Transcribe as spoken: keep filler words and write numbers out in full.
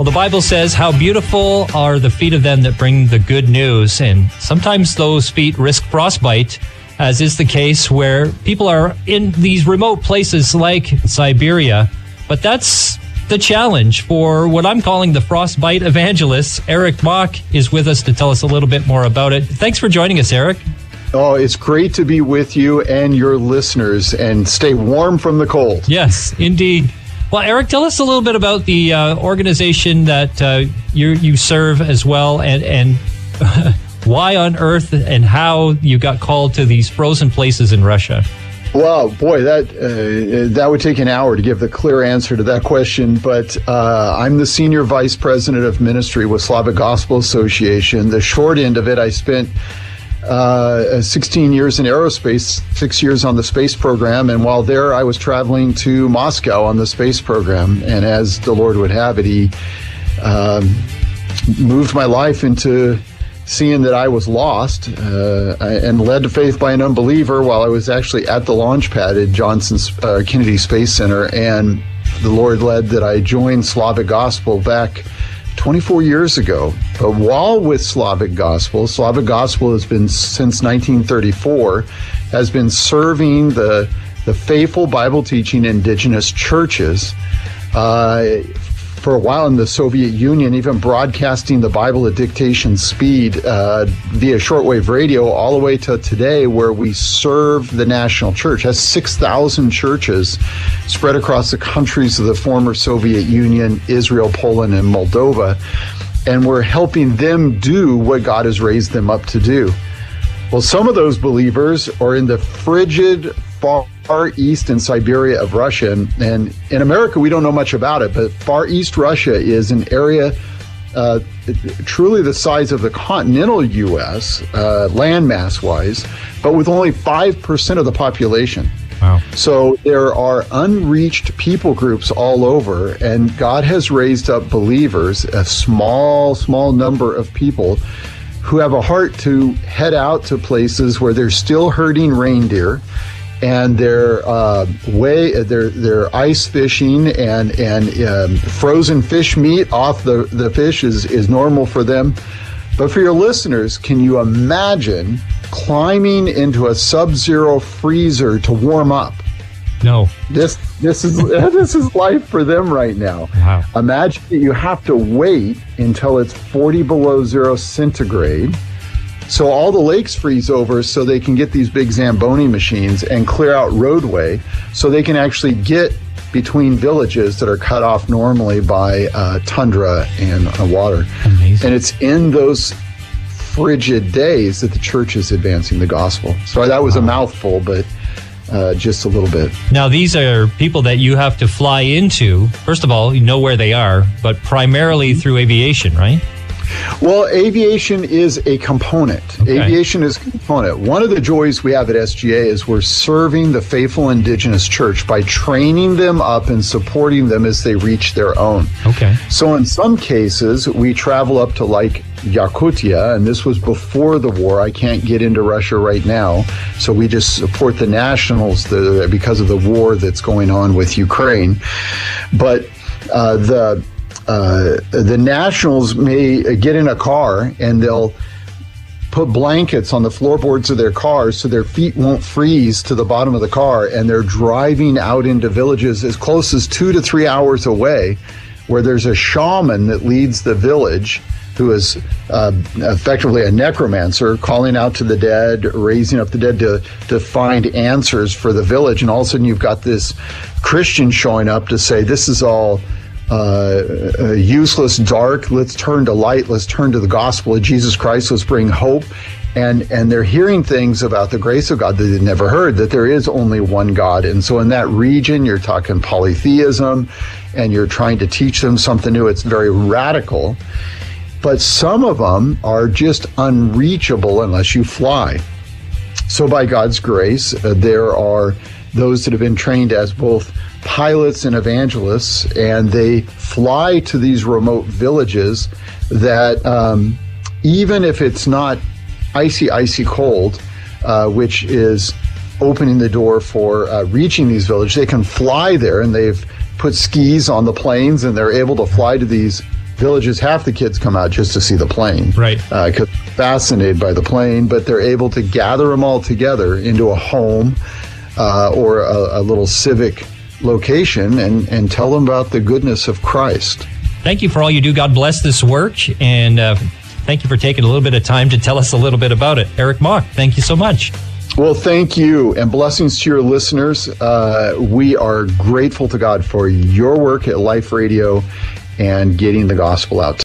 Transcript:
Well, the Bible says, how beautiful are the feet of them that bring the good news. And sometimes those feet risk frostbite, as is the case where people are in these remote places like Siberia. But that's the challenge for what I'm calling the frostbite evangelists. Eric Mock is with us to tell us a little bit more about it. Thanks for joining us, Eric. Oh, it's great to be with you and your listeners, and stay warm from the cold. Yes, indeed. Well, Eric, tell us a little bit about the uh, organization that uh, you you serve as well, and, and why on earth and how you got called to these frozen places in Russia. Well, boy, that uh, that would take an hour to give the clear answer to that question. But uh, I'm the Senior Vice President of Ministry with Slavic Gospel Association. The short end of it, I spent Uh, sixteen years in aerospace, six years on the space program, and while there I was traveling to Moscow on the space program, and as the Lord would have it, he um, moved my life into seeing that I was lost uh, and led to faith by an unbeliever while I was actually at the launch pad at Johnson uh, Kennedy Space Center, and the Lord led that I joined Slavic Gospel back twenty-four years ago. But while with Slavic Gospel, Slavic Gospel has been, since nineteen thirty-four, has been serving the the faithful Bible-teaching indigenous churches uh, for a while in the Soviet Union, even broadcasting the Bible at dictation speed uh, via shortwave radio all the way to today, where we serve the national church. That's six thousand churches spread across the countries of the former Soviet Union, Israel, Poland, and Moldova. And we're helping them do what God has raised them up to do. Well, some of those believers are in the frigid, far east in Siberia of Russia. And in America, we don't know much about it, but far east Russia is an area uh, truly the size of the continental U S, uh, landmass-wise, but with only five percent of the population. Wow. So there are unreached people groups all over, and God has raised up believers, a small, small number of people who have a heart to head out to places where they're still herding reindeer, and they're uh, way they're they're ice fishing, and and um, frozen fish meat off the the fish is is normal for them. But for your listeners, can you imagine climbing into a sub-zero freezer to warm up? No. This this is this is life for them right now. Wow. Imagine that you have to wait until it's forty below zero centigrade. So all the lakes freeze over so they can get these big Zamboni machines and clear out roadway so they can actually get between villages that are cut off normally by uh, tundra and uh, water. Amazing. And it's in those frigid days that the church is advancing the gospel. So that was wow. a mouthful, but uh, just a little bit. Now, these are people that you have to fly into. First of all, you know where they are, but primarily through aviation, right? Well, aviation is a component. Okay. Aviation is a component. One of the joys we have at S G A is we're serving the faithful indigenous church by training them up and supporting them as they reach their own. Okay. So in some cases, we travel up to like Yakutia, and this was before the war. I can't get into Russia right now, so we just support the nationals the, because of the war that's going on with Ukraine. But uh, the Uh, the nationals may get in a car and they'll put blankets on the floorboards of their cars so their feet won't freeze to the bottom of the car, and they're driving out into villages as close as two to three hours away, where there's a shaman that leads the village who is uh, effectively a necromancer, calling out to the dead, raising up the dead to, to find answers for the village. And all of a sudden you've got this Christian showing up to say, this is all Uh, uh, useless, dark. Let's turn to light. Let's turn to the gospel of Jesus Christ. Let's bring hope. And and they're hearing things about the grace of God that they've never heard, that there is only one God. And so in that region, you're talking polytheism, and you're trying to teach them something new. It's very radical. But some of them are just unreachable unless you fly. So by God's grace, uh, there are those that have been trained as both pilots and evangelists, and they fly to these remote villages that um, even if it's not icy, icy cold, uh, which is opening the door for uh, reaching these villages, they can fly there, and they've put skis on the planes, and they're able to fly to these villages, half the kids come out just to see the plane. Right. Because uh, fascinated by the plane, but they're able to gather them all together into a home uh, or a, a little civic location and, and tell them about the goodness of Christ. Thank you for all you do. God bless this work. And uh, thank you for taking a little bit of time to tell us a little bit about it. Eric Mock, thank you so much. Well, thank you, and blessings to your listeners. Uh, we are grateful to God for your work at Life Radio and getting the gospel out.